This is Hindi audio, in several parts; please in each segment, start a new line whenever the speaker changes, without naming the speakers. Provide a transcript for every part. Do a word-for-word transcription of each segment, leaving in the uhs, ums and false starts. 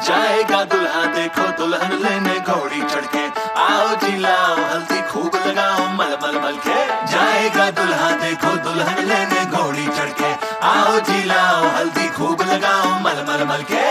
जाएगा दुल्हा देखो दुल्हन लेने घोड़ी चढ़ के, आओ जी लाओ हल्दी खूब लगाओ मल मल मल के। जाएगा दुल्हा देखो दुल्हन लेने घोड़ी चढ़ के, आओ जी लाओ हल्दी खूब लगाओ मल मल मल के।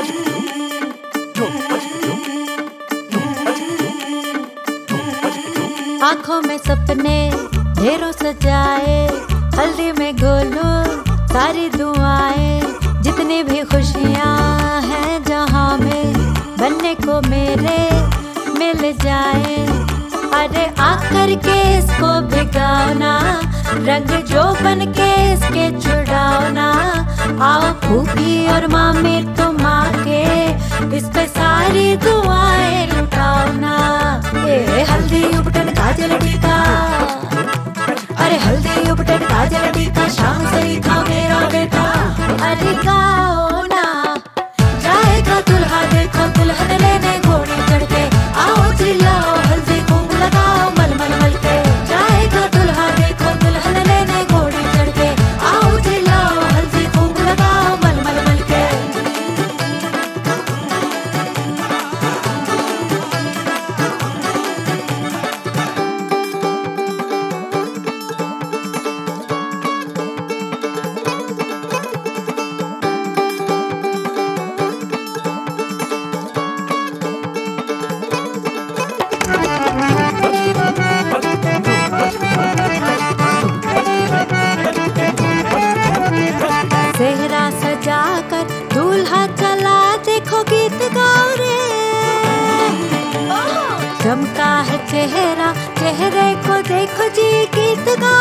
आंखों में सपने ढेरों सजाए, हल्दी में घोलो सारी दुआएं, जितनी भी खुशियां हैं जहां में बनने को मेरे मिल जाए। अरे आकर के इसको भिगाओ ना, रंग जो बन के इसके छुड़ाओ ना। आओ फूफी और मामी तुम आके इस पे सारी दुआएं लुटाओ ना। ए हल्दी उपटन काजल टीका, अरे हल्दी उपटन काजल टीका, शाम से था मेरा बेटा। अरे गाओ ना, जाएगा दुल्हा देखो दुल्हन लेने घोड़ी चढ़ के, आओ चिल्लाओ हल्दी खूब लगाओ मल मल मल के। जाएगा दुल्हा देखो दुल्हन लेने घोड़ी चढ़ के, आओ चिल्लाओ हल्दी खूब लगाओ मल मल मल के। सेहरा सजाकर दूल्हा चला देखो गीत गाओ रे। चमका है चेहरा, चेहरे को देखो जी गीत गाओ